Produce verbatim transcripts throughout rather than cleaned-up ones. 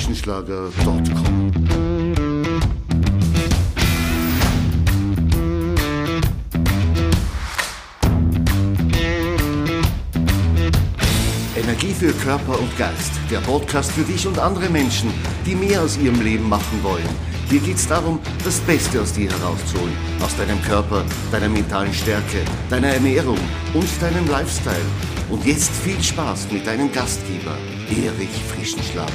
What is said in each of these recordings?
frischenschlager punkt com. Energie für Körper und Geist. Der Podcast für dich und andere Menschen, die mehr aus ihrem Leben machen wollen. Hier geht es darum, das Beste aus dir herauszuholen. Aus deinem Körper, deiner mentalen Stärke, deiner Ernährung und deinem Lifestyle. Und jetzt viel Spaß mit deinem Gastgeber, Erich Frischenschlager.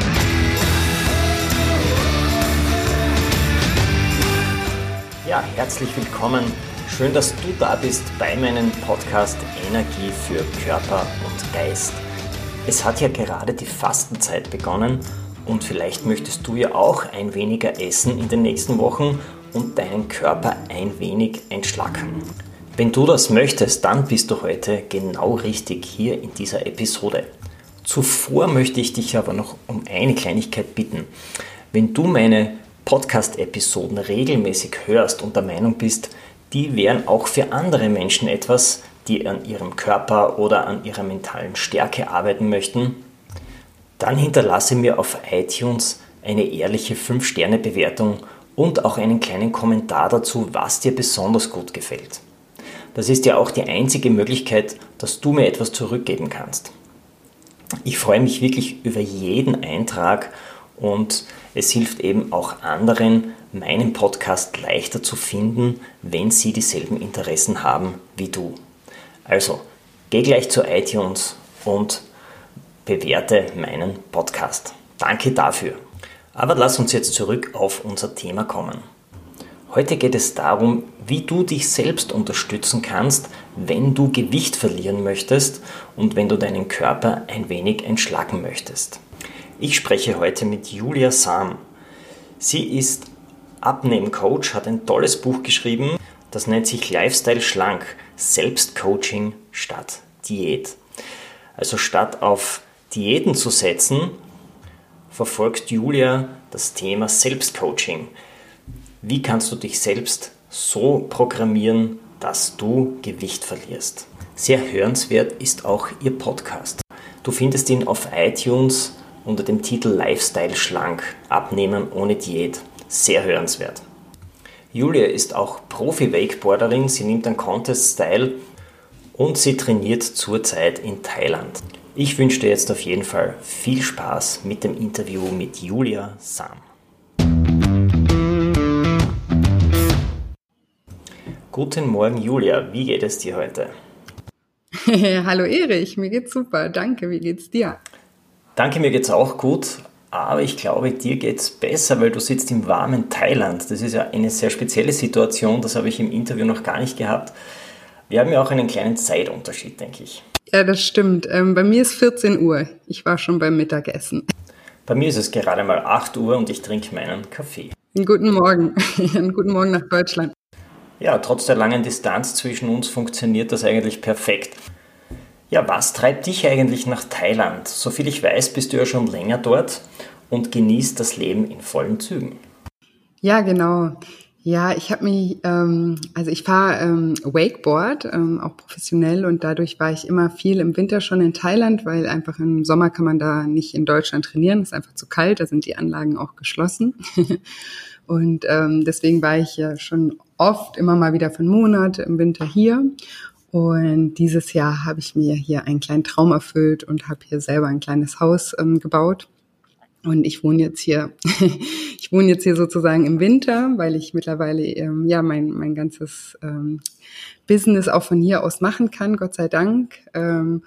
Ja, herzlich willkommen. Schön, dass du da bist bei meinem Podcast Energie für Körper und Geist. Es hat ja gerade die Fastenzeit begonnen und vielleicht möchtest du ja auch ein weniger essen in den nächsten Wochen und deinen Körper ein wenig entschlacken. Wenn du das möchtest, dann bist du heute genau richtig hier in dieser Episode. Zuvor möchte ich dich aber noch um eine Kleinigkeit bitten. Wenn du meine Podcast-Episoden regelmäßig hörst und der Meinung bist, die wären auch für andere Menschen etwas, die an ihrem Körper oder an ihrer mentalen Stärke arbeiten möchten, dann hinterlasse mir auf iTunes eine ehrliche fünf Sterne Bewertung und auch einen kleinen Kommentar dazu, was dir besonders gut gefällt. Das ist ja auch die einzige Möglichkeit, dass du mir etwas zurückgeben kannst. Ich freue mich wirklich über jeden Eintrag und es hilft eben auch anderen, meinen Podcast leichter zu finden, wenn sie dieselben Interessen haben wie du. Also, geh gleich zu iTunes und bewerte meinen Podcast. Danke dafür. Aber lass uns jetzt zurück auf unser Thema kommen. Heute geht es darum, wie du dich selbst unterstützen kannst, wenn du Gewicht verlieren möchtest und wenn du deinen Körper ein wenig entschlacken möchtest. Ich spreche heute mit Julia Sam. Sie ist Abnehmcoach, hat ein tolles Buch geschrieben, das nennt sich Lifestyle schlank, Selbstcoaching statt Diät. Also statt auf Diäten zu setzen, verfolgt Julia das Thema Selbstcoaching. Wie kannst du dich selbst so programmieren, dass du Gewicht verlierst? Sehr hörenswert ist auch ihr Podcast. Du findest ihn auf iTunes unter dem Titel Lifestyle schlank, Abnehmen ohne Diät. Sehr hörenswert. Julia ist auch Profi-Wakeboarderin, sie nimmt an Contests teil und sie trainiert zurzeit in Thailand. Ich wünsche dir jetzt auf jeden Fall viel Spaß mit dem Interview mit Julia Sam. Guten Morgen Julia, wie geht es dir heute? Hallo Erich, mir geht's super, danke, wie geht's dir? Danke, mir geht's auch gut, aber ich glaube, dir geht's besser, weil du sitzt im warmen Thailand. Das ist ja eine sehr spezielle Situation, das habe ich im Interview noch gar nicht gehabt. Wir haben ja auch einen kleinen Zeitunterschied, denke ich. Ja, das stimmt. Ähm, bei mir ist vierzehn Uhr. Ich war schon beim Mittagessen. Bei mir ist es gerade mal acht Uhr und ich trinke meinen Kaffee. Einen guten Morgen. Einen guten Morgen nach Deutschland. Ja, trotz der langen Distanz zwischen uns funktioniert das eigentlich perfekt. Ja, was treibt dich eigentlich nach Thailand? Soviel ich weiß, bist du ja schon länger dort und genießt das Leben in vollen Zügen. Ja, genau. Ja, ich habe mich, ähm, also ich fahre ähm, Wakeboard, ähm, auch professionell, und dadurch war ich immer viel im Winter schon in Thailand, weil einfach im Sommer kann man da nicht in Deutschland trainieren, es ist einfach zu kalt, da sind die Anlagen auch geschlossen. Und ähm, deswegen war ich ja schon oft immer mal wieder für einen Monat im Winter hier. Und dieses Jahr habe ich mir hier einen kleinen Traum erfüllt und habe hier selber ein kleines Haus ähm, gebaut. Und ich wohne jetzt hier, ich wohne jetzt hier sozusagen im Winter, weil ich mittlerweile ähm, ja mein mein ganzes ähm, Business auch von hier aus machen kann, Gott sei Dank. Ähm,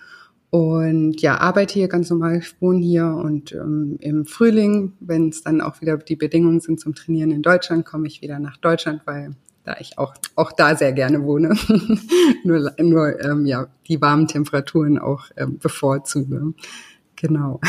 und ja, arbeite hier ganz normal, ich wohne hier, und ähm, im Frühling, wenn es dann auch wieder die Bedingungen sind zum Trainieren in Deutschland, komme ich wieder nach Deutschland, weil da ich auch auch da sehr gerne wohne, nur nur ähm, ja die warmen Temperaturen auch ähm, bevorzuge. Genau.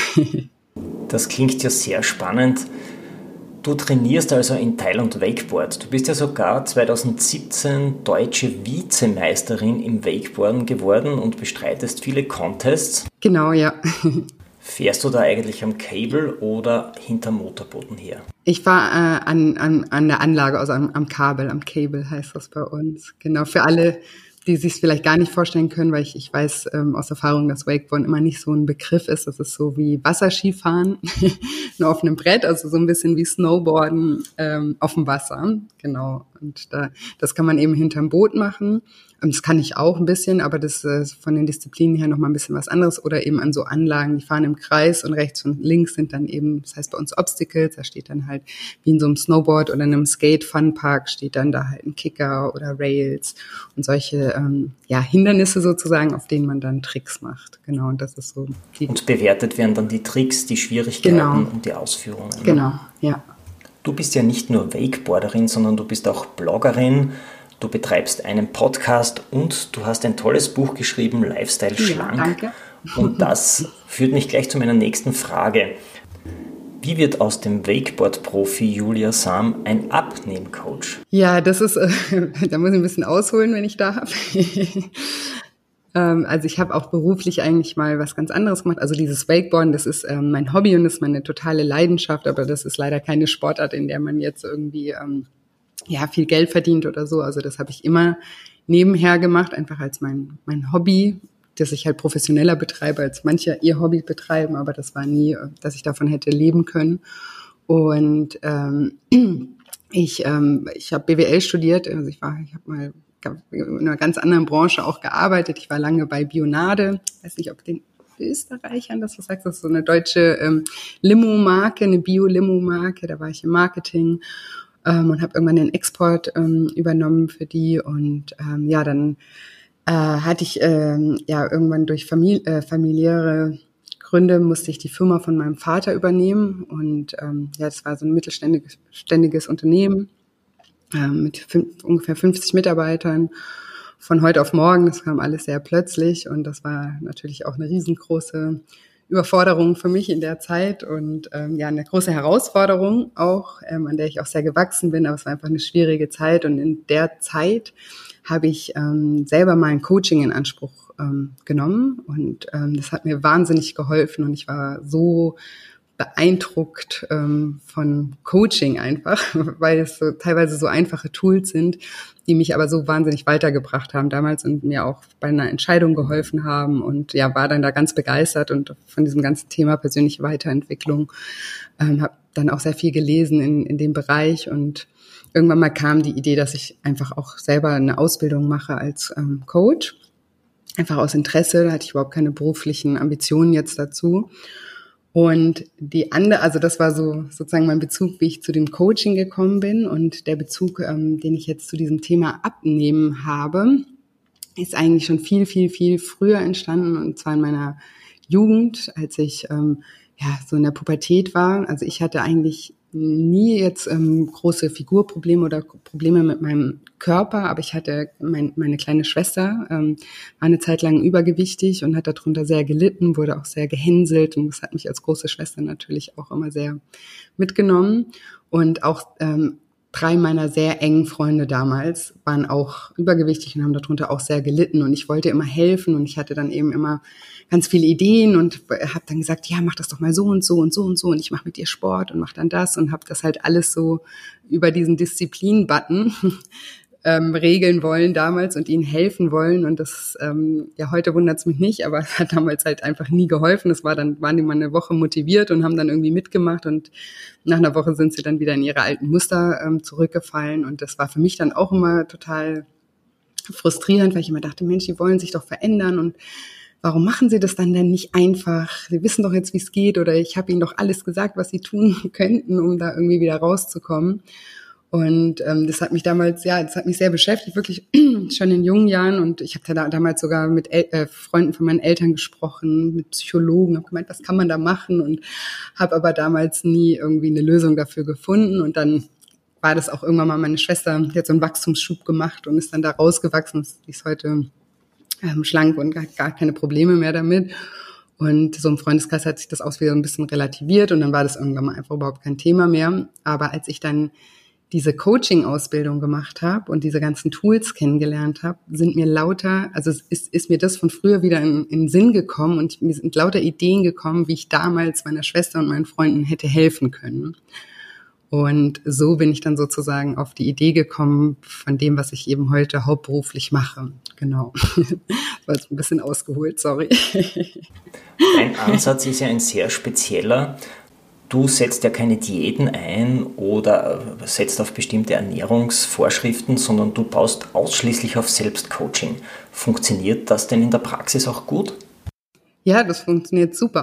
Das klingt ja sehr spannend. Du trainierst also in Thailand Wakeboard. Du bist ja sogar zwanzig siebzehn deutsche Vizemeisterin im Wakeboarden geworden und bestreitest viele Contests. Genau, ja. Fährst du da eigentlich am Cable oder hinterm Motorboden her? Ich war äh, an, an, an der Anlage, also am, am Kabel, am Cable heißt das bei uns. Genau, für alle, die sich vielleicht gar nicht vorstellen können, weil ich, ich weiß ähm, aus Erfahrung, dass Wakeboarden immer nicht so ein Begriff ist. Das ist so wie Wasserskifahren, nur auf einem Brett, also so ein bisschen wie Snowboarden ähm, auf dem Wasser. Genau. Und da, das kann man eben hinterm Boot machen. Und das kann ich auch ein bisschen, aber das ist von den Disziplinen her nochmal ein bisschen was anderes. Oder eben an so Anlagen, die fahren im Kreis und rechts und links sind dann eben, das heißt bei uns Obstacles, da steht dann halt wie in so einem Snowboard oder in einem Skate-Fun-Park steht dann da halt ein Kicker oder Rails und solche ähm, ja, Hindernisse sozusagen, auf denen man dann Tricks macht. Genau, und das ist so. Die und bewertet werden dann die Tricks, die Schwierigkeiten genau. und die Ausführungen. Genau, ja. Du bist ja nicht nur Wakeboarderin, sondern du bist auch Bloggerin. Du betreibst einen Podcast und du hast ein tolles Buch geschrieben, Lifestyle schlank. Ja, danke. Und das führt mich gleich zu meiner nächsten Frage. Wie wird aus dem Wakeboard-Profi Julia Sam ein Abnehmcoach? Ja, das ist, äh, da muss ich ein bisschen ausholen, wenn ich darf. ähm, also ich habe auch beruflich eigentlich mal was ganz anderes gemacht. Also dieses Wakeboarden, das ist ähm, mein Hobby und das ist meine totale Leidenschaft, aber das ist leider keine Sportart, in der man jetzt irgendwie ähm, ja viel Geld verdient oder so. Also das habe ich immer nebenher gemacht, einfach als mein mein Hobby, das ich halt professioneller betreibe, als manche ihr Hobby betreiben, aber das war nie, dass ich davon hätte leben können. Und ähm, ich ähm, ich habe B W L studiert, also ich war, ich habe mal in einer ganz anderen Branche auch gearbeitet. Ich war lange bei Bionade, ich weiß nicht, ob den Österreichern das was sagst, das ist so eine deutsche ähm, Limo-Marke, eine Bio-Limo-Marke, da war ich im Marketing. Ähm, und habe irgendwann den Export ähm, übernommen für die und ähm, ja, dann äh, hatte ich ähm, ja irgendwann durch Famili- äh, familiäre Gründe musste ich die Firma von meinem Vater übernehmen und ähm, ja, das war so ein mittelständiges ständiges Unternehmen äh, mit fünf, ungefähr fünfzig Mitarbeitern von heute auf morgen. Das kam alles sehr plötzlich und das war natürlich auch eine riesengroße Überforderung für mich in der Zeit und ähm, ja, eine große Herausforderung auch, ähm, an der ich auch sehr gewachsen bin, aber es war einfach eine schwierige Zeit und in der Zeit habe ich ähm, selber mal ein Coaching in Anspruch ähm, genommen und ähm, das hat mir wahnsinnig geholfen und ich war so beeindruckt ähm, von Coaching einfach, weil es so teilweise so einfache Tools sind, die mich aber so wahnsinnig weitergebracht haben damals und mir auch bei einer Entscheidung geholfen haben und ja, war dann da ganz begeistert und von diesem ganzen Thema persönliche Weiterentwicklung, ähm, habe dann auch sehr viel gelesen in, in dem Bereich und irgendwann mal kam die Idee, dass ich einfach auch selber eine Ausbildung mache als ähm, Coach, einfach aus Interesse, da hatte ich überhaupt keine beruflichen Ambitionen jetzt dazu. Und die andere, also das war so sozusagen mein Bezug, wie ich zu dem Coaching gekommen bin und der Bezug, ähm, den ich jetzt zu diesem Thema Abnehmen habe, ist eigentlich schon viel, viel, viel früher entstanden und zwar in meiner Jugend, als ich ähm, ja so in der Pubertät war. Also ich hatte eigentlich nie jetzt ähm, große Figurprobleme oder Probleme mit meinem Körper, aber ich hatte mein, meine kleine Schwester, ähm, war eine Zeit lang übergewichtig und hat darunter sehr gelitten, wurde auch sehr gehänselt und das hat mich als große Schwester natürlich auch immer sehr mitgenommen und auch ähm, drei meiner sehr engen Freunde damals waren auch übergewichtig und haben darunter auch sehr gelitten und ich wollte immer helfen und ich hatte dann eben immer ganz viele Ideen und habe dann gesagt, ja, mach das doch mal so und so und so und so und ich mache mit dir Sport und mach dann das und habe das halt alles so über diesen Disziplin-Button ähm, regeln wollen damals und ihnen helfen wollen und das, ähm, ja, heute wundert's mich nicht, aber es hat damals halt einfach nie geholfen. Es war dann, waren die mal eine Woche motiviert und haben dann irgendwie mitgemacht und nach einer Woche sind sie dann wieder in ihre alten Muster ähm, zurückgefallen und das war für mich dann auch immer total frustrierend, weil ich immer dachte, Mensch, die wollen sich doch verändern und warum machen sie das dann denn nicht einfach? Sie wissen doch jetzt, wie es geht oder ich habe ihnen doch alles gesagt, was sie tun könnten, um da irgendwie wieder rauszukommen. Und ähm, das hat mich damals, ja, das hat mich sehr beschäftigt, wirklich schon in jungen Jahren. Und ich habe da damals sogar mit El- äh, Freunden von meinen Eltern gesprochen, mit Psychologen, habe gemeint, was kann man da machen? Und habe aber damals nie irgendwie eine Lösung dafür gefunden. Und dann war das auch irgendwann mal, meine Schwester die hat so einen Wachstumsschub gemacht und ist dann da rausgewachsen. Die ist heute ähm, schlank und hat gar keine Probleme mehr damit. Und so im Freundeskreis hat sich das auch wieder ein bisschen relativiert und dann war das irgendwann mal einfach überhaupt kein Thema mehr. Aber als ich dann diese Coaching-Ausbildung gemacht habe und diese ganzen Tools kennengelernt habe, sind mir lauter, also es ist, ist mir das von früher wieder in, in den Sinn gekommen und mir sind lauter Ideen gekommen, wie ich damals meiner Schwester und meinen Freunden hätte helfen können. Und so bin ich dann sozusagen auf die Idee gekommen von dem, was ich eben heute hauptberuflich mache. Genau. War jetzt ein bisschen ausgeholt, sorry. Dein Ansatz ist ja ein sehr spezieller. Du setzt ja keine Diäten ein oder setzt auf bestimmte Ernährungsvorschriften, sondern du baust ausschließlich auf Selbstcoaching. Funktioniert das denn in der Praxis auch gut? Ja, das funktioniert super.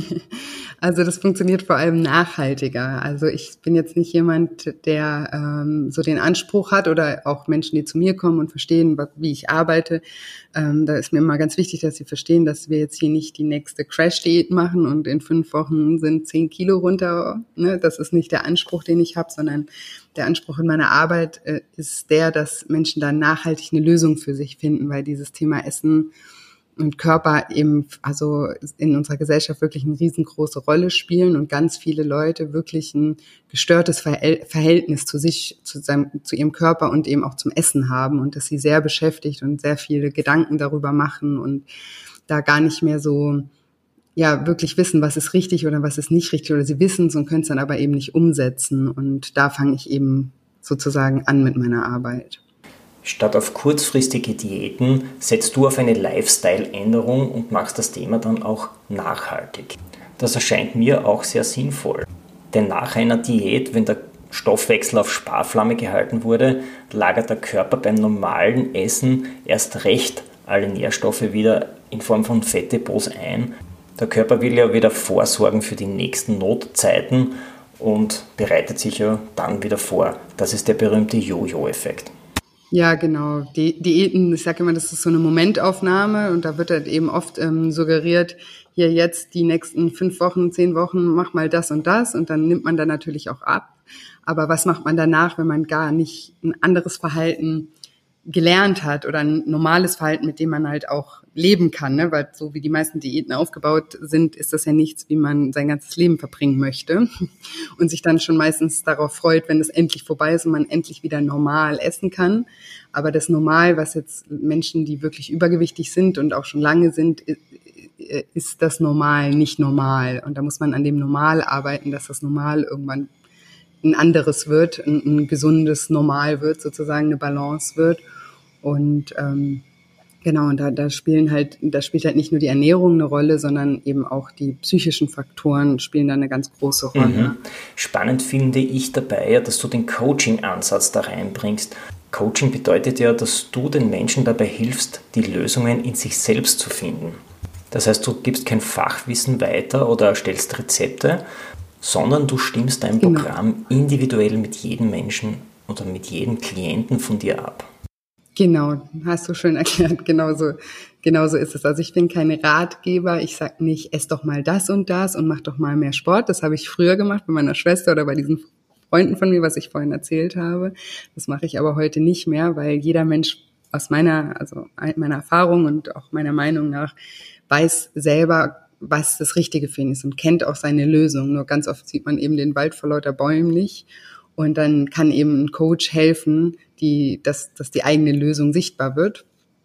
Also das funktioniert vor allem nachhaltiger. Also ich bin jetzt nicht jemand, der ähm, so den Anspruch hat oder auch Menschen, die zu mir kommen und verstehen, wie ich arbeite. Ähm, da ist mir immer ganz wichtig, dass sie verstehen, dass wir jetzt hier nicht die nächste Crash-Diät machen und in fünf Wochen sind zehn Kilo runter. Ne? Das ist nicht der Anspruch, den ich habe, sondern der Anspruch in meiner Arbeit äh, ist der, dass Menschen dann nachhaltig eine Lösung für sich finden, weil dieses Thema Essen und Körper eben, also in unserer Gesellschaft wirklich eine riesengroße Rolle spielen und ganz viele Leute wirklich ein gestörtes Verhältnis zu sich, zu seinem, zu ihrem Körper und eben auch zum Essen haben und dass sie sehr beschäftigt und sehr viele Gedanken darüber machen und da gar nicht mehr so, ja, wirklich wissen, was ist richtig oder was ist nicht richtig oder sie wissen es und können es dann aber eben nicht umsetzen und da fange ich eben sozusagen an mit meiner Arbeit. Statt auf kurzfristige Diäten setzt du auf eine Lifestyle-Änderung und machst das Thema dann auch nachhaltig. Das erscheint mir auch sehr sinnvoll. Denn nach einer Diät, wenn der Stoffwechsel auf Sparflamme gehalten wurde, lagert der Körper beim normalen Essen erst recht alle Nährstoffe wieder in Form von Fettdepots ein. Der Körper will ja wieder vorsorgen für die nächsten Notzeiten und bereitet sich ja dann wieder vor. Das ist der berühmte Jojo-Effekt. Ja, genau. Die Diäten, ich sage immer, das ist so eine Momentaufnahme und da wird halt eben oft ähm, suggeriert, hier jetzt die nächsten fünf Wochen, zehn Wochen, mach mal das und das und dann nimmt man dann natürlich auch ab. Aber was macht man danach, wenn man gar nicht ein anderes Verhalten gelernt hat oder ein normales Verhalten, mit dem man halt auch leben kann, ne? Weil so wie die meisten Diäten aufgebaut sind, ist das ja nichts, wie man sein ganzes Leben verbringen möchte und sich dann schon meistens darauf freut, wenn es endlich vorbei ist und man endlich wieder normal essen kann. Aber das Normal, was jetzt Menschen, die wirklich übergewichtig sind und auch schon lange sind, ist das Normal nicht normal. Und da muss man an dem Normal arbeiten, dass das Normal irgendwann ein anderes wird, ein, ein gesundes Normal wird, sozusagen eine Balance wird. Und ähm, genau, und da, da spielen halt, da spielt halt nicht nur die Ernährung eine Rolle, sondern eben auch die psychischen Faktoren spielen da eine ganz große Rolle. Mhm. Spannend finde ich dabei ja, dass du den Coaching-Ansatz da reinbringst. Coaching bedeutet ja, dass du den Menschen dabei hilfst, die Lösungen in sich selbst zu finden. Das heißt, du gibst kein Fachwissen weiter oder erstellst Rezepte, sondern du stimmst dein Genau. Programm individuell mit jedem Menschen oder mit jedem Klienten von dir ab. Genau, hast du schön erklärt, genauso, genauso ist es. Also ich bin kein Ratgeber, ich sag nicht, ess doch mal das und das und mach doch mal mehr Sport. Das habe ich früher gemacht bei meiner Schwester oder bei diesen Freunden von mir, was ich vorhin erzählt habe. Das mache ich aber heute nicht mehr, weil jeder Mensch aus meiner, also meiner Erfahrung und auch meiner Meinung nach weiß selber, was das Richtige für ihn ist und kennt auch seine Lösung. Nur ganz oft sieht man eben den Wald vor lauter Bäumen nicht. Und dann kann eben ein Coach helfen, die, dass, dass die eigene Lösung sichtbar wird.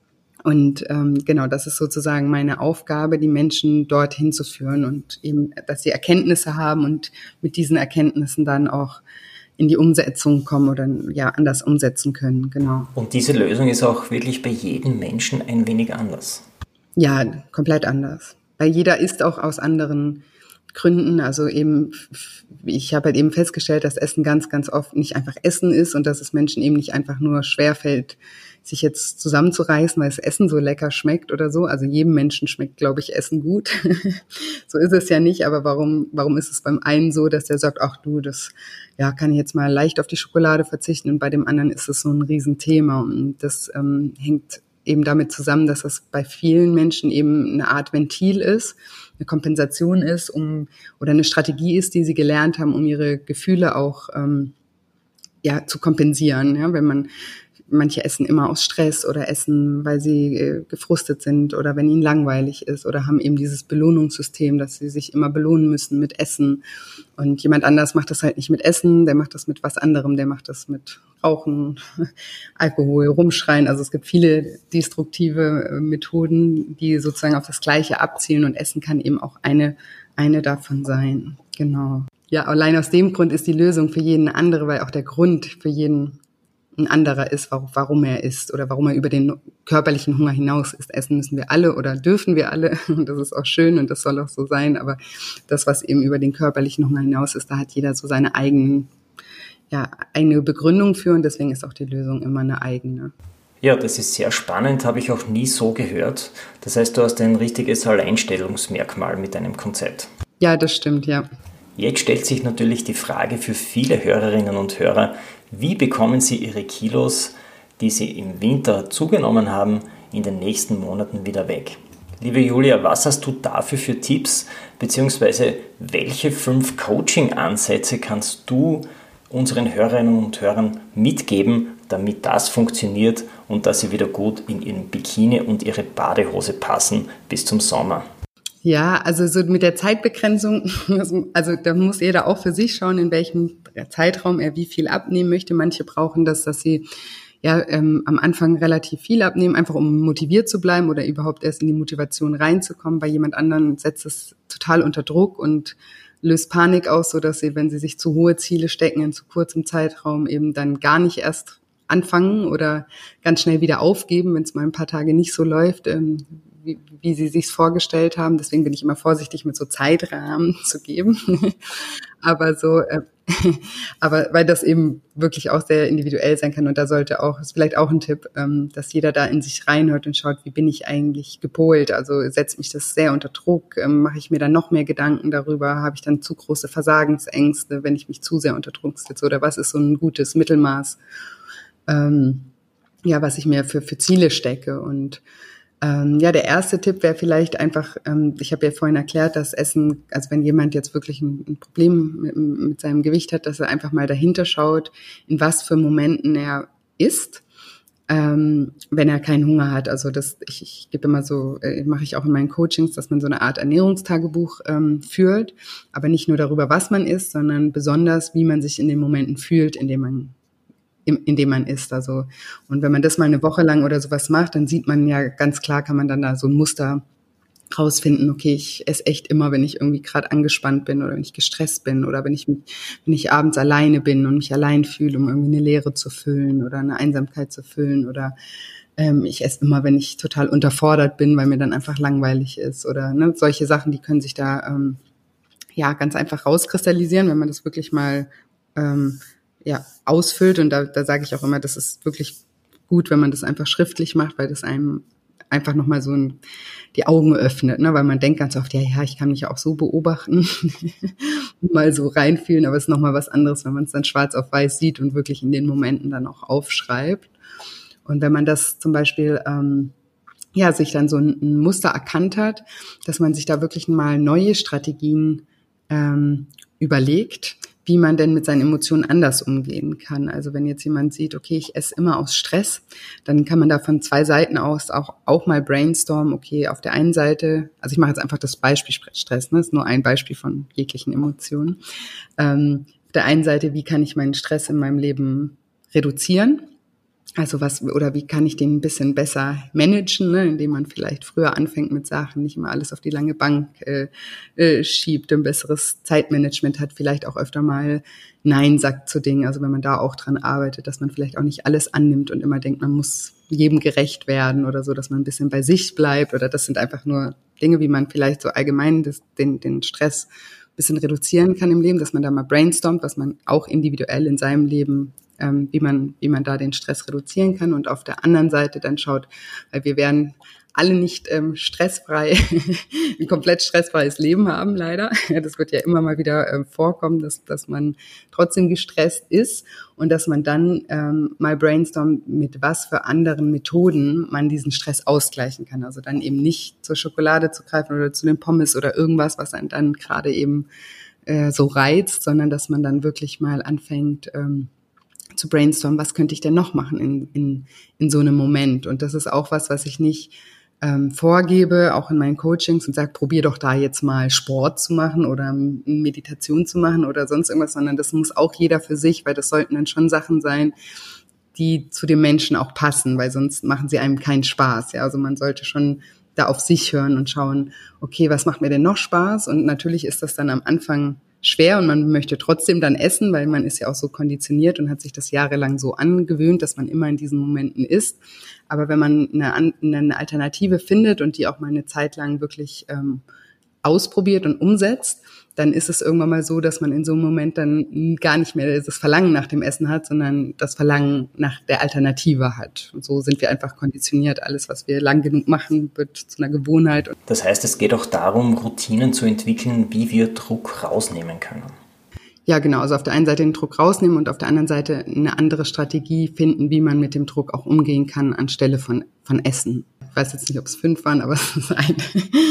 Und ähm, genau, das ist sozusagen meine Aufgabe, die Menschen dorthin zu führen und eben, dass sie Erkenntnisse haben und mit diesen Erkenntnissen dann auch in die Umsetzung kommen oder ja anders umsetzen können. Genau. Und diese Lösung ist auch wirklich bei jedem Menschen ein wenig anders. Ja, komplett anders. Weil jeder isst auch aus anderen Gründen, also eben, ich habe halt eben festgestellt, dass Essen ganz, ganz oft nicht einfach Essen ist und dass es Menschen eben nicht einfach nur schwerfällt, sich jetzt zusammenzureißen, weil das Essen so lecker schmeckt oder so. Also jedem Menschen schmeckt, glaube ich, Essen gut. So ist es ja nicht, aber warum, warum ist es beim einen so, dass der sagt, ach du, das, ja, kann ich jetzt mal leicht auf die Schokolade verzichten und bei dem anderen ist es so ein Riesenthema und das ähm, hängt eben damit zusammen, dass das bei vielen Menschen eben eine Art Ventil ist, eine Kompensation ist, um oder eine Strategie ist, die sie gelernt haben, um ihre Gefühle auch ähm, ja zu kompensieren. Ja, wenn man manche essen immer aus Stress oder essen, weil sie äh, gefrustet sind oder wenn ihnen langweilig ist oder haben eben dieses Belohnungssystem, dass sie sich immer belohnen müssen mit Essen. Und jemand anders macht das halt nicht mit Essen, der macht das mit was anderem, der macht das mit Rauchen, Alkohol, Rumschreien. Also es gibt viele destruktive äh, Methoden, die sozusagen auf das Gleiche abzielen und Essen kann eben auch eine, eine davon sein. Genau. ja, allein aus dem Grund ist die Lösung für jeden eine andere, weil auch der Grund für jeden ein anderer ist, warum er isst oder warum er über den körperlichen Hunger hinaus isst. Essen müssen wir alle oder dürfen wir alle und das ist auch schön und das soll auch so sein, aber das, was eben über den körperlichen Hunger hinaus ist, da hat jeder so seine eigenen, ja, eigene Begründung für und deswegen ist auch die Lösung immer eine eigene. Ja, das ist sehr spannend, habe ich auch nie so gehört. Das heißt, du hast ein richtiges Alleinstellungsmerkmal mit deinem Konzept. Ja, das stimmt, ja. Jetzt stellt sich natürlich die Frage für viele Hörerinnen und Hörer, wie bekommen sie ihre Kilos, die sie im Winter zugenommen haben, in den nächsten Monaten wieder weg? Liebe Julia, was hast du dafür für Tipps, beziehungsweise welche fünf Coaching-Ansätze kannst du unseren Hörerinnen und Hörern mitgeben, damit das funktioniert und dass sie wieder gut in ihren Bikini und ihre Badehose passen bis zum Sommer? Ja, also so mit der Zeitbegrenzung, also da muss jeder auch für sich schauen, in welchem Zeitraum er wie viel abnehmen möchte. Manche brauchen das, dass sie ja ähm, am Anfang relativ viel abnehmen, einfach um motiviert zu bleiben oder überhaupt erst in die Motivation reinzukommen. Bei jemand anderen setzt es total unter Druck und löst Panik aus, so dass sie, wenn sie sich zu hohe Ziele stecken in zu kurzem Zeitraum, eben dann gar nicht erst anfangen oder ganz schnell wieder aufgeben, wenn es mal ein paar Tage nicht so läuft, ähm, wie, wie sie sich's vorgestellt haben. Deswegen bin ich immer vorsichtig, mit so Zeitrahmen zu geben. aber so, äh, aber weil das eben wirklich auch sehr individuell sein kann und da sollte auch, ist vielleicht auch ein Tipp, ähm, dass jeder da in sich reinhört und schaut, wie bin ich eigentlich gepolt? Also setzt mich das sehr unter Druck? Ähm, mache ich mir dann noch mehr Gedanken darüber? Habe ich dann zu große Versagensängste, wenn ich mich zu sehr unter Druck setze? Oder was ist so ein gutes Mittelmaß? Ähm, ja, was ich mir für, für Ziele stecke. Und ähm, ja, der erste Tipp wäre vielleicht einfach, ähm, ich habe ja vorhin erklärt, dass Essen, also wenn jemand jetzt wirklich ein, ein Problem mit, mit seinem Gewicht hat, dass er einfach mal dahinter schaut, in was für Momenten er isst, ähm, wenn er keinen Hunger hat. Also das, ich, ich gebe immer so, äh, mache ich auch in meinen Coachings, dass man so eine Art Ernährungstagebuch ähm, führt, aber nicht nur darüber, was man isst, sondern besonders, wie man sich in den Momenten fühlt, in dem man in dem man isst. Also, und wenn man das mal eine Woche lang oder sowas macht, dann sieht man ja ganz klar, kann man dann da so ein Muster rausfinden, okay, ich esse echt immer, wenn ich irgendwie gerade angespannt bin oder wenn ich gestresst bin oder wenn ich mich, wenn ich abends alleine bin und mich allein fühle, um irgendwie eine Leere zu füllen oder eine Einsamkeit zu füllen oder ähm, ich esse immer, wenn ich total unterfordert bin, weil mir dann einfach langweilig ist oder ne, solche Sachen, die können sich da ähm, ja ganz einfach rauskristallisieren, wenn man das wirklich mal ähm, ja, ausfüllt und da, da sage ich auch immer, das ist wirklich gut, wenn man das einfach schriftlich macht, weil das einem einfach nochmal so ein, die Augen öffnet, ne, weil man denkt ganz oft, ja, ja, ich kann mich auch so beobachten und mal so reinfühlen, aber es ist nochmal was anderes, wenn man es dann schwarz auf weiß sieht und wirklich in den Momenten dann auch aufschreibt. Und wenn man das zum Beispiel, ähm, ja, sich dann so ein, ein Muster erkannt hat, dass man sich da wirklich mal neue Strategien ähm, überlegt, wie man denn mit seinen Emotionen anders umgehen kann. Also wenn jetzt jemand sieht, okay, ich esse immer aus Stress, dann kann man da von zwei Seiten aus auch, auch mal brainstormen, okay, auf der einen Seite, also ich mache jetzt einfach das Beispiel Stress, ne, das ist nur ein Beispiel von jeglichen Emotionen. Ähm, auf der einen Seite, wie kann ich meinen Stress in meinem Leben reduzieren? Also was, oder wie kann ich den ein bisschen besser managen, ne, indem man vielleicht früher anfängt mit Sachen, nicht immer alles auf die lange Bank äh, äh, schiebt, ein besseres Zeitmanagement hat, vielleicht auch öfter mal Nein sagt zu Dingen. Also wenn man da auch dran arbeitet, dass man vielleicht auch nicht alles annimmt und immer denkt, man muss jedem gerecht werden oder so, dass man ein bisschen bei sich bleibt. Oder das sind einfach nur Dinge, wie man vielleicht so allgemein das, den, den Stress ein bisschen reduzieren kann im Leben, dass man da mal brainstormt, was man auch individuell in seinem Leben Ähm, wie man, wie man da den Stress reduzieren kann und auf der anderen Seite dann schaut, weil wir werden alle nicht ähm, stressfrei, ein komplett stressfreies Leben haben, leider. Das wird ja immer mal wieder äh, vorkommen, dass, dass man trotzdem gestresst ist und dass man dann ähm, mal brainstormt, mit was für anderen Methoden man diesen Stress ausgleichen kann. Also dann eben nicht zur Schokolade zu greifen oder zu den Pommes oder irgendwas, was einen dann gerade eben äh, so reizt, sondern dass man dann wirklich mal anfängt, ähm, zu brainstormen, was könnte ich denn noch machen in, in, in so einem Moment. Und das ist auch was, was ich nicht ähm, vorgebe, auch in meinen Coachings und sage, probier doch da jetzt mal Sport zu machen oder Meditation zu machen oder sonst irgendwas, sondern das muss auch jeder für sich, weil das sollten dann schon Sachen sein, die zu dem Menschen auch passen, weil sonst machen sie einem keinen Spaß. Ja, also man sollte schon da auf sich hören und schauen, okay, was macht mir denn noch Spaß? Und natürlich ist das dann am Anfang schwer und man möchte trotzdem dann essen, weil man ist ja auch so konditioniert und hat sich das jahrelang so angewöhnt, dass man immer in diesen Momenten isst. Aber wenn man eine, eine Alternative findet und die auch mal eine Zeit lang wirklich ähm, ausprobiert und umsetzt, dann ist es irgendwann mal so, dass man in so einem Moment dann gar nicht mehr das Verlangen nach dem Essen hat, sondern das Verlangen nach der Alternative hat. Und so sind wir einfach konditioniert. Alles, was wir lang genug machen, wird zu einer Gewohnheit. Das heißt, es geht auch darum, Routinen zu entwickeln, wie wir Druck rausnehmen können. Ja, genau. Also auf der einen Seite den Druck rausnehmen und auf der anderen Seite eine andere Strategie finden, wie man mit dem Druck auch umgehen kann, anstelle von, von Essen. Ich weiß jetzt nicht, ob es fünf waren, aber es ist eine.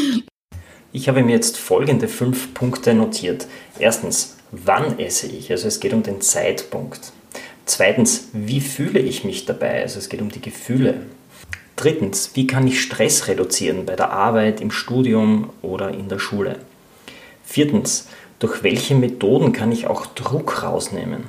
Ich habe mir jetzt folgende fünf Punkte notiert. Erstens, wann esse ich? Also es geht um den Zeitpunkt. Zweitens, wie fühle ich mich dabei? Also es geht um die Gefühle. Drittens, wie kann ich Stress reduzieren bei der Arbeit, im Studium oder in der Schule? Viertens, durch welche Methoden kann ich auch Druck rausnehmen?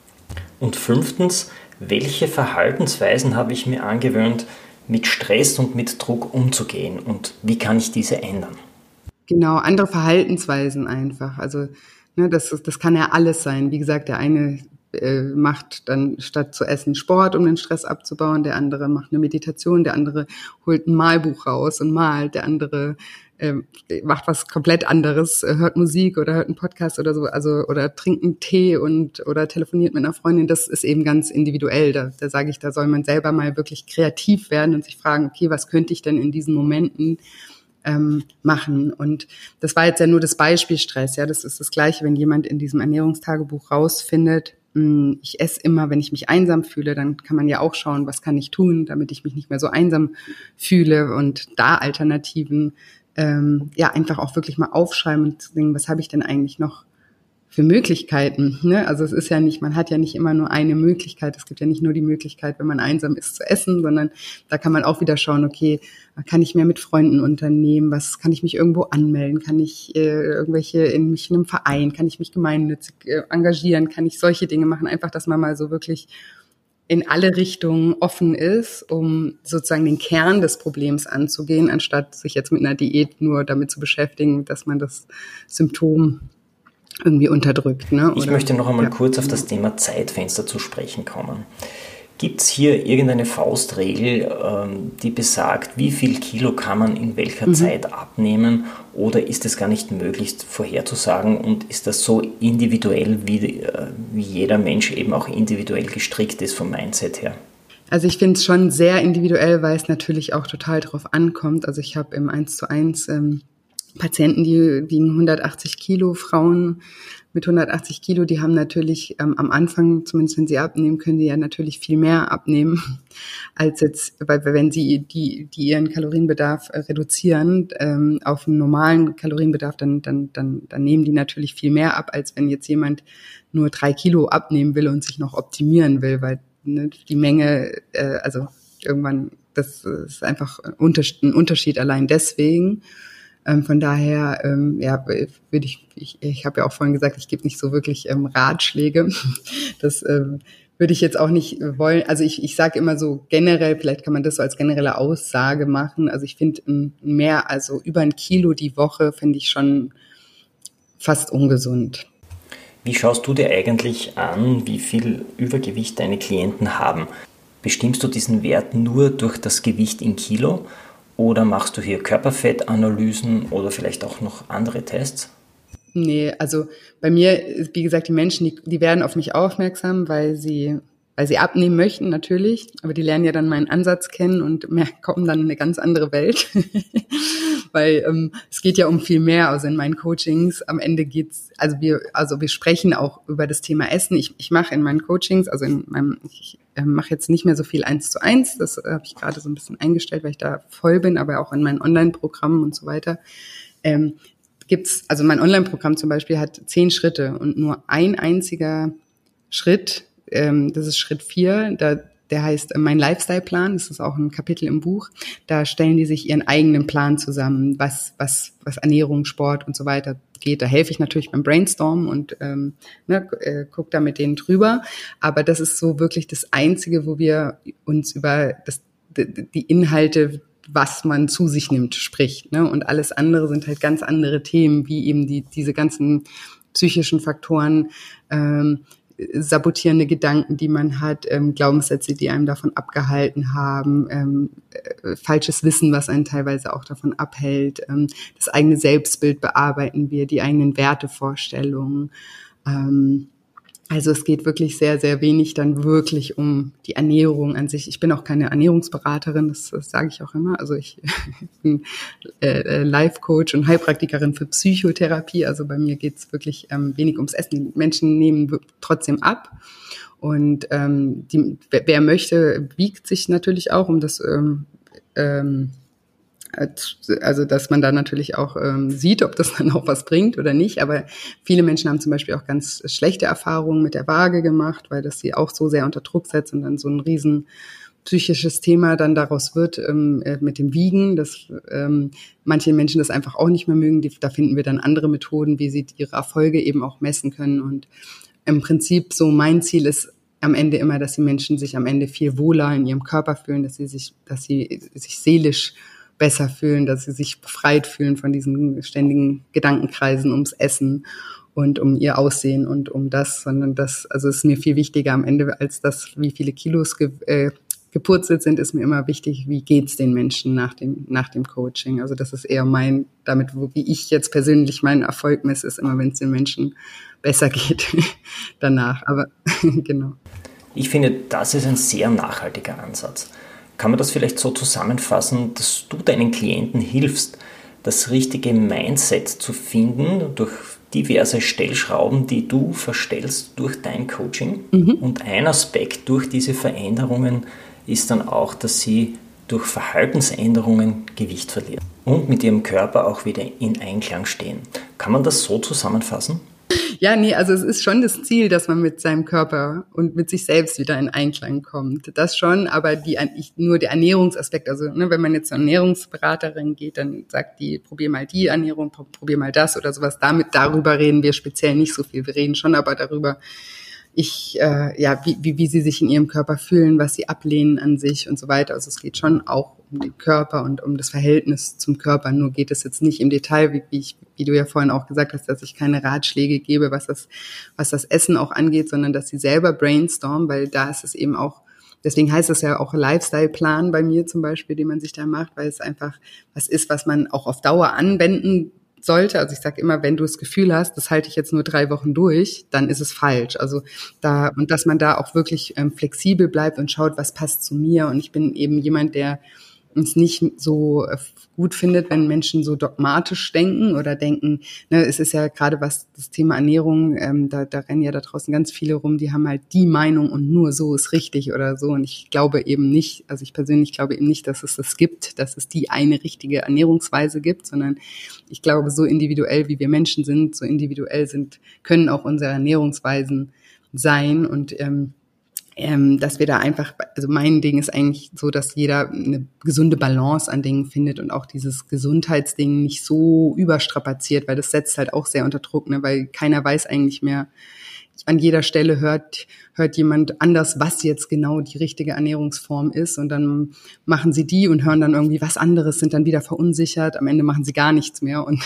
Und fünftens, welche Verhaltensweisen habe ich mir angewöhnt, mit Stress und mit Druck umzugehen und wie kann ich diese ändern? Genau, andere Verhaltensweisen einfach. Also ne, das, das kann ja alles sein. Wie gesagt, der eine äh, macht dann statt zu essen Sport, um den Stress abzubauen. Der andere macht eine Meditation. Der andere holt ein Malbuch raus und malt. Der andere äh, macht was komplett anderes, äh, hört Musik oder hört einen Podcast oder so. Also oder trinkt einen Tee und oder telefoniert mit einer Freundin. Das ist eben ganz individuell. Da, da sage ich, da soll man selber mal wirklich kreativ werden und sich fragen, okay, was könnte ich denn in diesen Momenten Ähm, machen. Und das war jetzt ja nur das Beispiel Stress. Ja, das ist das Gleiche, wenn jemand in diesem Ernährungstagebuch rausfindet, mh, ich esse immer, wenn ich mich einsam fühle, dann kann man ja auch schauen, was kann ich tun, damit ich mich nicht mehr so einsam fühle und da Alternativen, ähm, ja, einfach auch wirklich mal aufschreiben und denken, was habe ich denn eigentlich noch für Möglichkeiten, ne? Also es ist ja nicht, man hat ja nicht immer nur eine Möglichkeit. Es gibt ja nicht nur die Möglichkeit, wenn man einsam ist, zu essen, sondern da kann man auch wieder schauen, okay, kann ich mehr mit Freunden unternehmen? Was kann ich mich irgendwo anmelden? Kann ich äh, irgendwelche in mich in einem Verein? Kann ich mich gemeinnützig äh, engagieren? Kann ich solche Dinge machen? Einfach, dass man mal so wirklich in alle Richtungen offen ist, um sozusagen den Kern des Problems anzugehen, anstatt sich jetzt mit einer Diät nur damit zu beschäftigen, dass man das Symptom irgendwie unterdrückt. Ne? Oder, ich möchte noch einmal ja. kurz auf das Thema Zeitfenster zu sprechen kommen. Gibt es hier irgendeine Faustregel, ähm, die besagt, wie viel Kilo kann man in welcher mhm. Zeit abnehmen oder ist es gar nicht möglich vorherzusagen und ist das so individuell, wie, äh, wie jeder Mensch eben auch individuell gestrickt ist vom Mindset her? Also ich finde es schon sehr individuell, weil es natürlich auch total drauf ankommt. Also ich habe im eins zu eins ähm, Patienten, die wiegen hundertachtzig Kilo, Frauen mit hundertachtzig Kilo, die haben natürlich ähm, am Anfang, zumindest wenn sie abnehmen, können die ja natürlich viel mehr abnehmen, als jetzt, weil wenn sie die, die ihren Kalorienbedarf äh, reduzieren ähm, auf einen normalen Kalorienbedarf, dann, dann, dann, dann nehmen die natürlich viel mehr ab, als wenn jetzt jemand nur drei Kilo abnehmen will und sich noch optimieren will, weil ne, die Menge, äh, also irgendwann, das ist einfach ein Unterschied, ein Unterschied allein deswegen. Ähm, von daher, ähm, ja, würde ich, ich, ich habe ja auch vorhin gesagt, ich gebe nicht so wirklich ähm, Ratschläge. Das ähm, würde ich jetzt auch nicht wollen. Also ich, ich sage immer so generell, vielleicht kann man das so als generelle Aussage machen. Also ich finde mehr, also über ein Kilo die Woche finde ich schon fast ungesund. Wie schaust du dir eigentlich an, wie viel Übergewicht deine Klienten haben? Bestimmst du diesen Wert nur durch das Gewicht in Kilo? Oder machst du hier Körperfettanalysen oder vielleicht auch noch andere Tests? Nee, also bei mir, wie gesagt, die Menschen, die, die werden auf mich aufmerksam, weil sie, weil sie abnehmen möchten natürlich, aber die lernen ja dann meinen Ansatz kennen und mehr, kommen dann in eine ganz andere Welt. Weil ähm, es geht ja um viel mehr. Also in meinen Coachings am Ende geht's, also wir, also wir sprechen auch über das Thema Essen. Ich, ich mache in meinen Coachings, also in meinem, ich äh, mache jetzt nicht mehr so viel eins zu eins. Das äh, habe ich gerade so ein bisschen eingestellt, weil ich da voll bin, aber auch in meinen Online-Programmen und so weiter. Ähm, gibt's, also mein Online-Programm zum Beispiel hat zehn Schritte und nur ein einziger Schritt, ähm, das ist Schritt vier, da der heißt Mein Lifestyle-Plan, das ist auch ein Kapitel im Buch. Da stellen die sich ihren eigenen Plan zusammen, was was was Ernährung, Sport und so weiter geht. Da helfe ich natürlich beim Brainstormen und ähm, ne, äh, gucke da mit denen drüber. Aber das ist so wirklich das Einzige, wo wir uns über das, die Inhalte, was man zu sich nimmt, spricht. Ne? Und alles andere sind halt ganz andere Themen, wie eben die diese ganzen psychischen Faktoren, ähm, sabotierende Gedanken, die man hat, ähm, Glaubenssätze, die einem davon abgehalten haben, ähm, äh, falsches Wissen, was einen teilweise auch davon abhält, ähm, das eigene Selbstbild bearbeiten wir, die eigenen Wertevorstellungen. Ähm, also es geht wirklich sehr, sehr wenig dann wirklich um die Ernährung an sich. Ich bin auch keine Ernährungsberaterin, das, das sage ich auch immer. Also ich bin äh, Life-Coach und Heilpraktikerin für Psychotherapie. Also bei mir geht es wirklich ähm, wenig ums Essen. Die Menschen nehmen trotzdem ab. Und ähm, die, wer, wer möchte, wiegt sich natürlich auch, um das ähm, ähm, also dass man da natürlich auch ähm, sieht, ob das dann auch was bringt oder nicht. Aber viele Menschen haben zum Beispiel auch ganz schlechte Erfahrungen mit der Waage gemacht, weil das sie auch so sehr unter Druck setzt und dann so ein riesen psychisches Thema dann daraus wird ähm, äh, mit dem Wiegen, dass ähm, manche Menschen das einfach auch nicht mehr mögen. Die, da finden wir dann andere Methoden, wie sie ihre Erfolge eben auch messen können. Und im Prinzip so mein Ziel ist am Ende immer, dass die Menschen sich am Ende viel wohler in ihrem Körper fühlen, dass sie sich, dass sie sich seelisch besser fühlen, dass sie sich befreit fühlen von diesen ständigen Gedankenkreisen ums Essen und um ihr Aussehen und um das, sondern das, also es ist mir viel wichtiger am Ende als das, wie viele Kilos ge, äh, gepurzelt sind, ist mir immer wichtig, wie geht's den Menschen nach dem, nach dem Coaching. Also das ist eher mein, damit, wo, wie ich jetzt persönlich meinen Erfolg messe, ist immer, wenn es den Menschen besser geht danach. Aber genau. Ich finde, das ist ein sehr nachhaltiger Ansatz. Kann man das vielleicht so zusammenfassen, dass du deinen Klienten hilfst, das richtige Mindset zu finden durch diverse Stellschrauben, die du verstellst durch dein Coaching? Mhm. Und ein Aspekt durch diese Veränderungen ist dann auch, dass sie durch Verhaltensänderungen Gewicht verlieren und mit ihrem Körper auch wieder in Einklang stehen. Kann man das so zusammenfassen? Ja, nee, also es ist schon das Ziel, dass man mit seinem Körper und mit sich selbst wieder in Einklang kommt. Das schon, aber die, nur der Ernährungsaspekt, also ne, wenn man jetzt zur Ernährungsberaterin geht, dann sagt die, probier mal die Ernährung, probier mal das oder sowas. Damit, darüber reden wir speziell nicht so viel. Wir reden schon aber darüber, ich, äh, ja, wie, wie, wie sie sich in ihrem Körper fühlen, was sie ablehnen an sich und so weiter. Also es geht schon auch um den Körper und um das Verhältnis zum Körper. Nur geht es jetzt nicht im Detail, wie, wie ich, wie du ja vorhin auch gesagt hast, dass ich keine Ratschläge gebe, was das, was das Essen auch angeht, sondern dass sie selber brainstormen, weil da ist es eben auch, deswegen heißt es ja auch Lifestyle-Plan bei mir zum Beispiel, den man sich da macht, weil es einfach was ist, was man auch auf Dauer anwenden sollte. Also ich sage immer, wenn du das Gefühl hast, das halte ich jetzt nur drei Wochen durch, dann ist es falsch. Also da, und dass man da auch wirklich ähm, flexibel bleibt und schaut, was passt zu mir. Und ich bin eben jemand, der uns nicht so gut findet, wenn Menschen so dogmatisch denken oder denken, ne, es ist ja gerade was das Thema Ernährung, ähm, da, da rennen ja da draußen ganz viele rum, die haben halt die Meinung und nur so ist richtig oder so. Und ich glaube eben nicht, also ich persönlich glaube eben nicht, dass es das gibt, dass es die eine richtige Ernährungsweise gibt, sondern ich glaube, so individuell wie wir Menschen sind, so individuell sind, können auch unsere Ernährungsweisen sein und ähm, Ähm, dass wir da einfach, also mein Ding ist eigentlich so, dass jeder eine gesunde Balance an Dingen findet und auch dieses Gesundheitsding nicht so überstrapaziert, weil das setzt halt auch sehr unter Druck, ne, weil keiner weiß eigentlich mehr, an jeder Stelle hört, hört jemand anders, was jetzt genau die richtige Ernährungsform ist und dann machen sie die und hören dann irgendwie was anderes, sind dann wieder verunsichert, am Ende machen sie gar nichts mehr und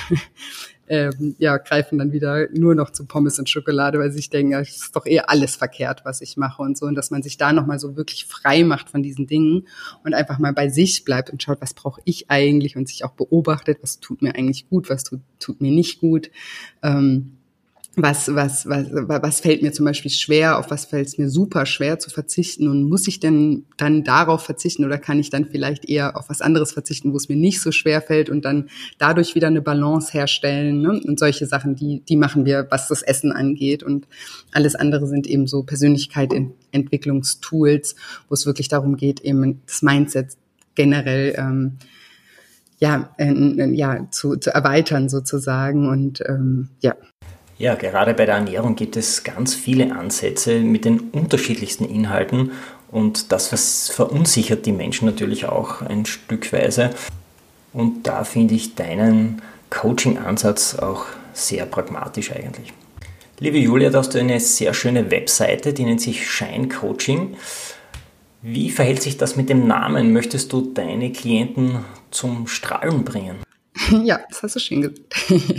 ähm, ja, greifen dann wieder nur noch zu Pommes und Schokolade, weil sie sich denken, ja, das ist doch eh alles verkehrt, was ich mache und so und dass man sich da nochmal so wirklich frei macht von diesen Dingen und einfach mal bei sich bleibt und schaut, was brauche ich eigentlich und sich auch beobachtet, was tut mir eigentlich gut, was tut, tut mir nicht gut, ähm, Was, was, was, was fällt mir zum Beispiel schwer, auf was fällt es mir super schwer zu verzichten und muss ich denn dann darauf verzichten oder kann ich dann vielleicht eher auf was anderes verzichten, wo es mir nicht so schwer fällt und dann dadurch wieder eine Balance herstellen, ne? Und solche Sachen, die, die machen wir, was das Essen angeht und alles andere sind eben so Persönlichkeitsentwicklungstools, wo es wirklich darum geht, eben das Mindset generell ähm, ja, äh, ja zu, zu erweitern sozusagen und ähm, ja. Ja, gerade bei der Ernährung gibt es ganz viele Ansätze mit den unterschiedlichsten Inhalten und das was verunsichert die Menschen natürlich auch ein Stückweise. Und da finde ich deinen Coaching-Ansatz auch sehr pragmatisch eigentlich. Liebe Julia, da hast du eine sehr schöne Webseite, die nennt sich Shine Coaching. Wie verhält sich das mit dem Namen? Möchtest du deine Klienten zum Strahlen bringen? Ja, das hast du schön gesagt.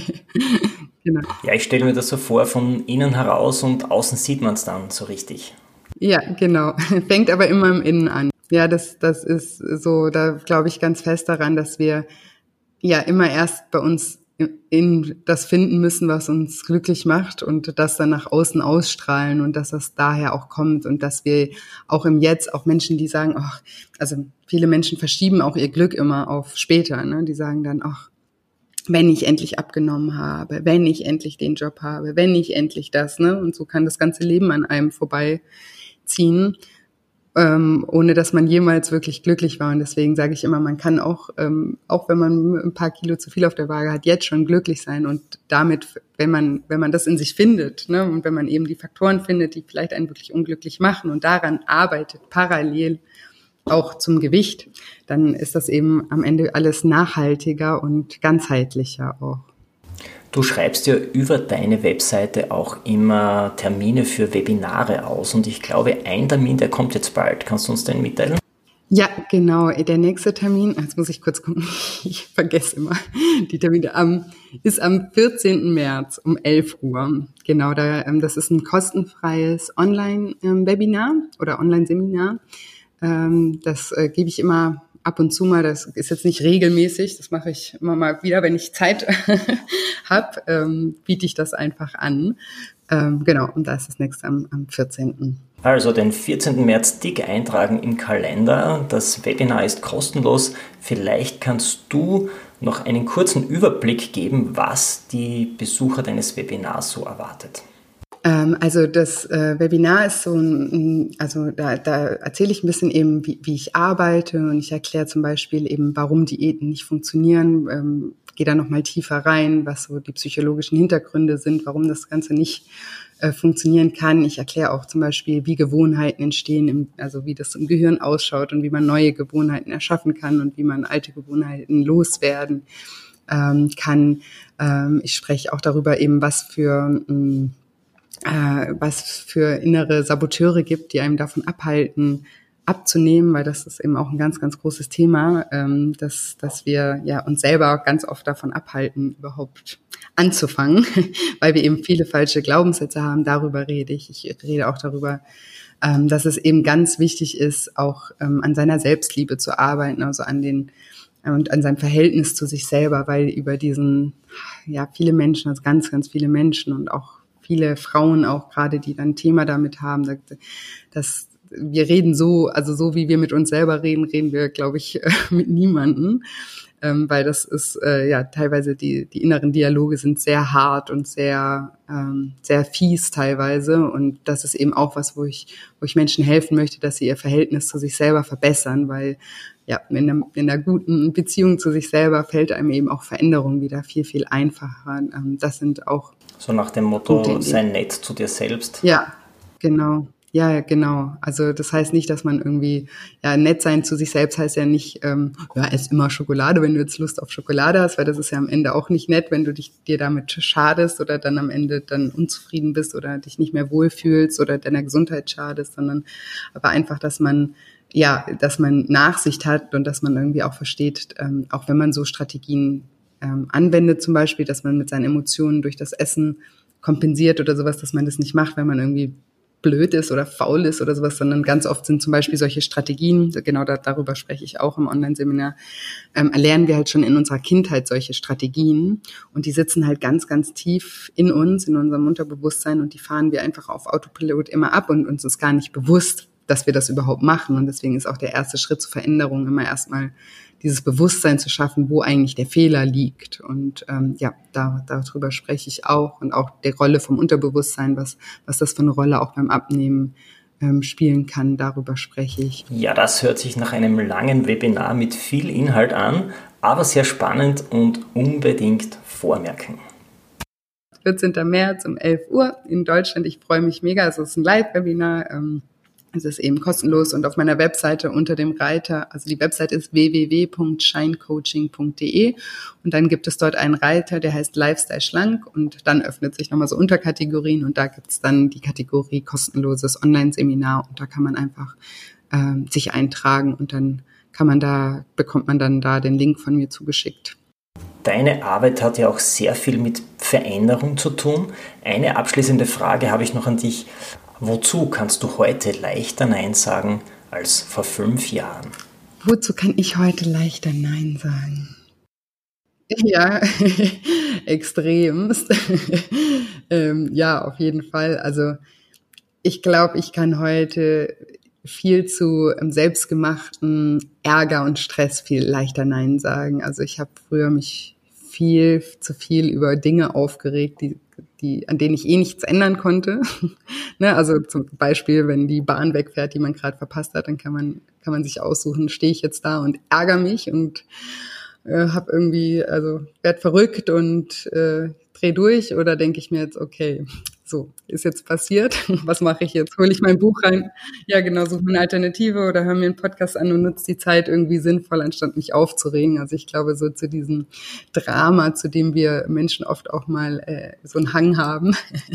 Genau. Ja, ich stelle mir das so vor, von innen heraus und außen sieht man es dann so richtig. Ja, genau. Fängt aber immer im Innen an. Ja, das, das ist so, da glaube ich ganz fest daran, dass wir ja immer erst bei uns in das finden müssen, was uns glücklich macht und das dann nach außen ausstrahlen und dass das daher auch kommt und dass wir auch im Jetzt, auch Menschen, die sagen, ach, also viele Menschen verschieben auch ihr Glück immer auf später, ne? Die sagen dann, ach, wenn ich endlich abgenommen habe, wenn ich endlich den Job habe, wenn ich endlich das, ne? Und so kann das ganze Leben an einem vorbeiziehen. Ähm, ohne dass man jemals wirklich glücklich war. Und deswegen sage ich immer, man kann auch, ähm, auch wenn man ein paar Kilo zu viel auf der Waage hat, jetzt schon glücklich sein. Und damit, wenn man, wenn man das in sich findet, ne, und wenn man eben die Faktoren findet, die vielleicht einen wirklich unglücklich machen und daran arbeitet, parallel auch zum Gewicht, dann ist das eben am Ende alles nachhaltiger und ganzheitlicher auch. Du schreibst ja über deine Webseite auch immer Termine für Webinare aus und ich glaube, ein Termin, der kommt jetzt bald. Kannst du uns den mitteilen? Ja, genau. Der nächste Termin, jetzt muss ich kurz gucken, ich vergesse immer die Termine, am, ist am vierzehnten März um elf Uhr. Genau, da, das ist ein kostenfreies Online-Webinar oder Online-Seminar. Das gebe ich immer ab und zu mal, das ist jetzt nicht regelmäßig, das mache ich immer mal wieder, wenn ich Zeit habe, ähm, biete ich das einfach an. Ähm, genau, und da ist das nächste am, am vierzehnten Also den vierzehnten März dick eintragen im Kalender. Das Webinar ist kostenlos. Vielleicht kannst du noch einen kurzen Überblick geben, was die Besucher deines Webinars so erwartet. Also das äh, Webinar ist so ein, also da, da erzähle ich ein bisschen eben, wie, wie ich arbeite und ich erkläre zum Beispiel eben, warum Diäten nicht funktionieren, ähm, gehe da nochmal tiefer rein, was so die psychologischen Hintergründe sind, warum das Ganze nicht äh, funktionieren kann. Ich erkläre auch zum Beispiel, wie Gewohnheiten entstehen, im, also wie das im Gehirn ausschaut und wie man neue Gewohnheiten erschaffen kann und wie man alte Gewohnheiten loswerden ähm, kann. Ähm, ich spreche auch darüber eben, was für mh, Äh, was für innere Saboteure gibt, die einem davon abhalten, abzunehmen, weil das ist eben auch ein ganz, ganz großes Thema, ähm, dass, dass wir ja uns selber ganz oft davon abhalten, überhaupt anzufangen, weil wir eben viele falsche Glaubenssätze haben. Darüber rede ich. Ich rede auch darüber, ähm, dass es eben ganz wichtig ist, auch ähm, an seiner Selbstliebe zu arbeiten, also an den und an seinem Verhältnis zu sich selber, weil über diesen, ja, viele Menschen, also ganz, ganz viele Menschen und auch viele Frauen auch gerade, die dann ein Thema damit haben, dass wir reden so, also so wie wir mit uns selber reden, reden wir, glaube ich, mit niemandem, ähm, weil das ist, äh, ja, teilweise die, die inneren Dialoge sind sehr hart und sehr, ähm, sehr fies teilweise und das ist eben auch was, wo ich, wo ich Menschen helfen möchte, dass sie ihr Verhältnis zu sich selber verbessern, weil ja, in einer, in einer guten Beziehung zu sich selber fällt einem eben auch Veränderung wieder viel, viel einfacher. Ähm, das sind auch so nach dem Motto, sei nett zu dir selbst. Ja, genau. Ja, genau. Also das heißt nicht, dass man irgendwie, ja, nett sein zu sich selbst heißt ja nicht, ähm, ja, ess immer Schokolade, wenn du jetzt Lust auf Schokolade hast, weil das ist ja am Ende auch nicht nett, wenn du dich dir damit schadest oder dann am Ende dann unzufrieden bist oder dich nicht mehr wohlfühlst oder deiner Gesundheit schadest, sondern aber einfach, dass man, ja, dass man Nachsicht hat und dass man irgendwie auch versteht, ähm, auch wenn man so Strategien ähm, anwendet zum Beispiel, dass man mit seinen Emotionen durch das Essen kompensiert oder sowas, dass man das nicht macht, wenn man irgendwie blöd ist oder faul ist oder sowas, sondern ganz oft sind zum Beispiel solche Strategien, genau da, darüber spreche ich auch im Online-Seminar, ähm, erlernen wir halt schon in unserer Kindheit solche Strategien und die sitzen halt ganz, ganz tief in uns, in unserem Unterbewusstsein und die fahren wir einfach auf Autopilot immer ab und uns ist gar nicht bewusst, dass wir das überhaupt machen und deswegen ist auch der erste Schritt zur Veränderung immer erstmal dieses Bewusstsein zu schaffen, wo eigentlich der Fehler liegt. Und ähm, ja, da, darüber spreche ich auch. Und auch die Rolle vom Unterbewusstsein, was, was das für eine Rolle auch beim Abnehmen ähm, spielen kann, darüber spreche ich. Ja, das hört sich nach einem langen Webinar mit viel Inhalt an, aber sehr spannend und unbedingt vormerken. vierzehnten März um elf Uhr in Deutschland. Ich freue mich mega. Also es ist ein Live-Webinar. Ähm, Es ist eben kostenlos und auf meiner Webseite unter dem Reiter, also die Webseite ist w w w punkt shine coaching punkt d e und dann gibt es dort einen Reiter, der heißt Lifestyle Schlank und dann öffnet sich nochmal so Unterkategorien und da gibt es dann die Kategorie kostenloses Online-Seminar und da kann man einfach ähm, sich eintragen und dann kann man da, bekommt man dann da den Link von mir zugeschickt. Deine Arbeit hat ja auch sehr viel mit Veränderung zu tun. Eine abschließende Frage habe ich noch an dich. Wozu kannst du heute leichter Nein sagen als vor fünf Jahren? Wozu kann ich heute leichter Nein sagen? Ja, extremst. ähm, ja, auf jeden Fall. Also ich glaube, ich kann heute viel zu ähm, selbstgemachten Ärger und Stress viel leichter Nein sagen. Also ich habe früher mich viel zu viel über Dinge aufgeregt, die, die, an denen ich eh nichts ändern konnte. Ne, also zum Beispiel, wenn die Bahn wegfährt, die man gerade verpasst hat, dann kann man, kann man sich aussuchen, stehe ich jetzt da und ärgere mich und äh, habe irgendwie, also werd verrückt und äh, dreh durch, oder denke ich mir jetzt, okay, so, ist jetzt passiert, was mache ich jetzt? Hole ich mein Buch rein? Ja, genau, suche eine Alternative oder höre mir einen Podcast an und nutze die Zeit irgendwie sinnvoll, anstatt mich aufzuregen. Also ich glaube, so zu diesem Drama, zu dem wir Menschen oft auch mal äh, so einen Hang haben,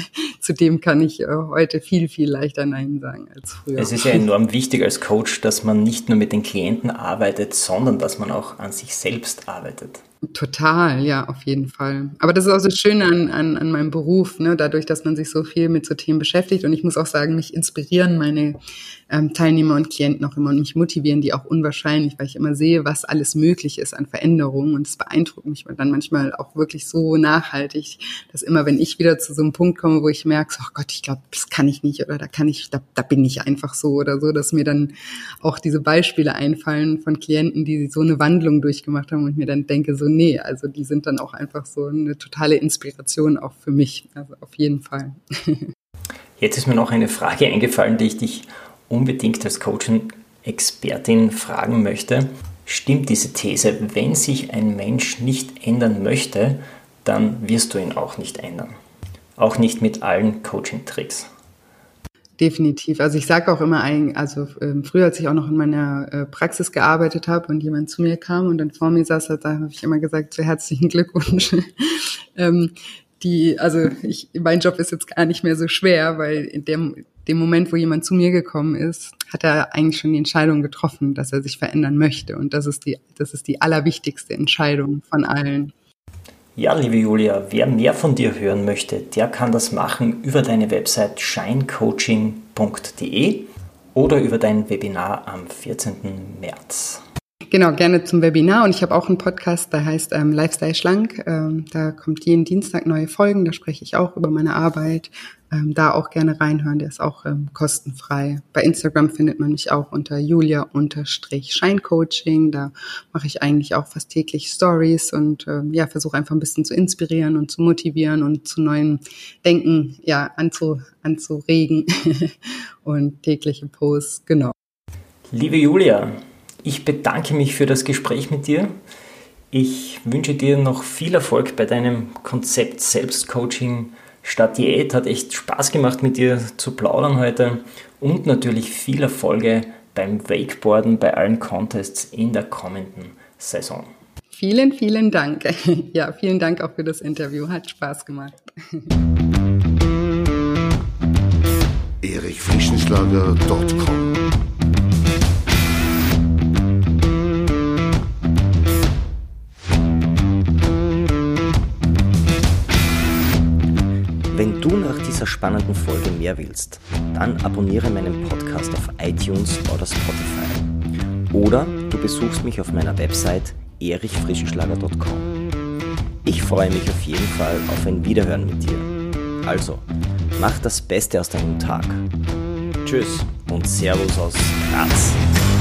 zu dem kann ich äh, heute viel, viel leichter Nein sagen als früher. Es ist ja enorm wichtig als Coach, dass man nicht nur mit den Klienten arbeitet, sondern dass man auch an sich selbst arbeitet. Total, ja, auf jeden Fall. Aber das ist auch das Schöne an, an, an meinem Beruf, ne? Dadurch, dass man sich so viel mit so Themen beschäftigt. Und ich muss auch sagen, mich inspirieren meine ähm, Teilnehmer und Klienten auch immer und mich motivieren die auch unwahrscheinlich, weil ich immer sehe, was alles möglich ist an Veränderungen. Und es beeindruckt mich dann manchmal auch wirklich so nachhaltig, dass immer, wenn ich wieder zu so einem Punkt komme, wo ich merke, oh Gott, ich glaube, das kann ich nicht oder da kann ich, da, da bin ich einfach so oder so, dass mir dann auch diese Beispiele einfallen von Klienten, die so eine Wandlung durchgemacht haben und mir dann denke, so nee, also die sind dann auch einfach so eine totale Inspiration auch für mich, also auf jeden Fall. Jetzt ist mir noch eine Frage eingefallen, die ich dich unbedingt als Coaching-Expertin fragen möchte. Stimmt diese These, wenn sich ein Mensch nicht ändern möchte, dann wirst du ihn auch nicht ändern? Auch nicht mit allen Coaching-Tricks? Definitiv. Also ich sage auch immer, also ähm, früher, als ich auch noch in meiner äh, Praxis gearbeitet habe und jemand zu mir kam und dann vor mir saß, da habe ich immer gesagt, so herzlichen Glückwunsch. ähm, die, also ich, mein Job ist jetzt gar nicht mehr so schwer, weil in dem, dem Moment, wo jemand zu mir gekommen ist, hat er eigentlich schon die Entscheidung getroffen, dass er sich verändern möchte. Und das ist die, das ist die allerwichtigste Entscheidung von allen. Ja, liebe Julia, wer mehr von dir hören möchte, der kann das machen über deine Website shine coaching punkt de oder über dein Webinar am vierzehnten März. Genau, gerne zum Webinar. Und ich habe auch einen Podcast, der heißt ähm, Lifestyle Schlank. Ähm, da kommt jeden Dienstag neue Folgen, da spreche ich auch über meine Arbeit. Ähm, da auch gerne reinhören, der ist auch ähm, kostenfrei. Bei Instagram findet man mich auch unter julia-scheincoaching. Da mache ich eigentlich auch fast täglich Stories und ähm, ja, versuche einfach ein bisschen zu inspirieren und zu motivieren und zu neuen Denken ja anzu, anzuregen und tägliche Posts, genau. Liebe Julia, ich bedanke mich für das Gespräch mit dir. Ich wünsche dir noch viel Erfolg bei deinem Konzept Selbstcoaching statt Diät. Hat echt Spaß gemacht, mit dir zu plaudern heute und natürlich viel Erfolge beim Wakeboarden, bei allen Contests in der kommenden Saison. Vielen, vielen Dank. Ja, vielen Dank auch für das Interview. Hat Spaß gemacht. erich frischenschlager punkt com Wenn du nach dieser spannenden Folge mehr willst, dann abonniere meinen Podcast auf iTunes oder Spotify. Oder du besuchst mich auf meiner Website erich frischenschlager punkt com. Ich freue mich auf jeden Fall auf ein Wiederhören mit dir. Also, mach das Beste aus deinem Tag. Tschüss und Servus aus Graz.